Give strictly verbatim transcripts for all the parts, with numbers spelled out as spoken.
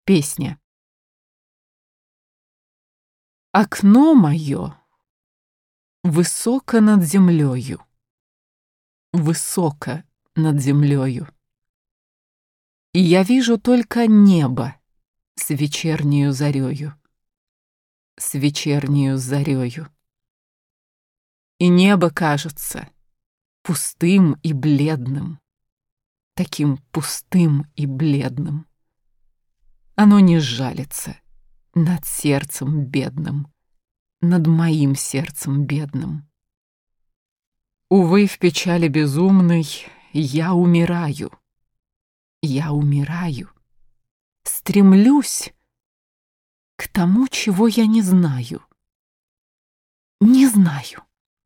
Песня. Окно мое высоко над землею, высоко над землею, и я вижу только небо с вечернею зарею, с вечернею зарею. И небо кажется пустым и бледным, таким пустым и бледным. Оно не жалится над сердцем бедным, над моим сердцем бедным. Увы, в печали безумной я умираю, я умираю, стремлюсь к тому, чего я не знаю, не знаю.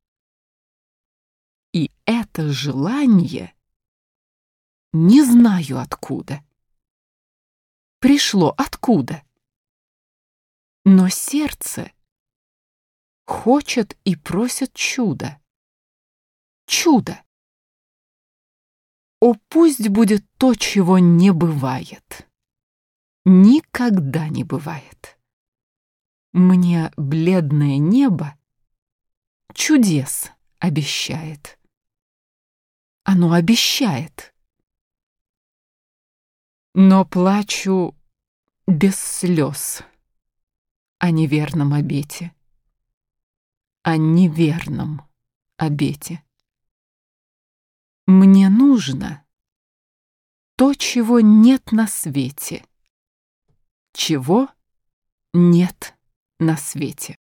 И это желание не знаю откуда. Пришло откуда? Но сердце хочет и просит чуда. Чудо. О, пусть будет то, чего не бывает. Никогда не бывает. Мне бледное небо чудес обещает. Оно обещает. Но плачу без слез о неверном обете, о неверном обете. Мне нужно то, чего нет на свете, чего нет на свете.